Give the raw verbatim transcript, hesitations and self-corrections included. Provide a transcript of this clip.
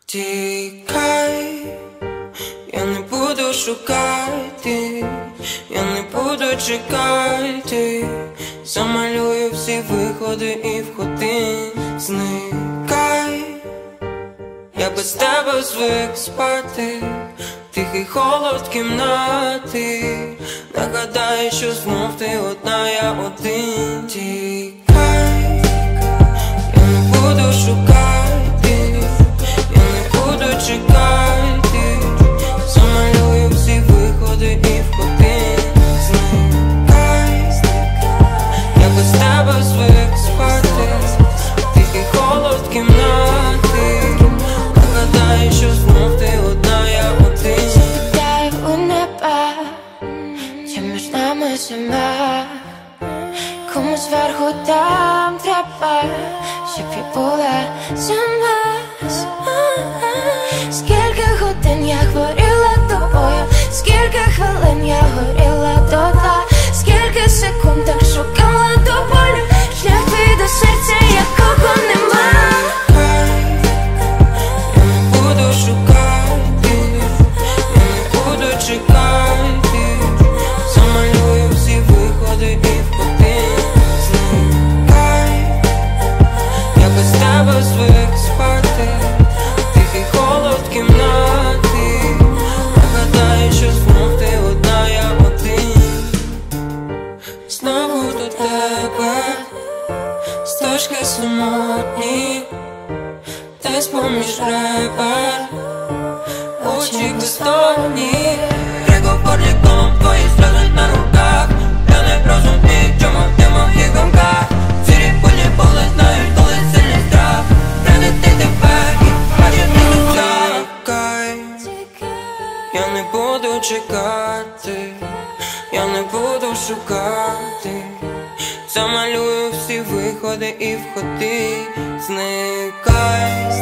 Тікай, я не буду шукати, я не буду чекати, замалюю всі виходи і входи. Зникай, я без тебе звик спати, тихий холод кімнати. Нагадай, що знов ти одна, я один. Тікай, я не буду шукати, я не буду чекати, замалюю всі виходи і входи. Зникай, я без тебе звик спати, тихий холод кімнати. Нагадай, що знов ти одна, я один. Запитаю у неба, чи між нами зима, кому зверху там треба, щоб я була сама. Скільки годин я хворіла тобою, скільки хвилин я горіла дотла, скільки секунд так шукала до болю, шлях твій до серця, якого нема. Я не буду шукати, я не буду чекати, замалюю всі виходи і входи. Зникай, я без тебе звик спати, тихий холод кімнати. Нагадай, що знов ти одна, я один. Знову до тебе стежки самотні, десь поміж ребер, очі бездонні. Ріку порліком, твої сльози на руках. Я не розумію, чому ти в моїх думках. Сірі пульні поли знають, коли сильний страх. Прийняти тебе і бачити життя. Тікай, я не буду чекати, я не буду шукати, замалюю всі виходи і входи. Зникай,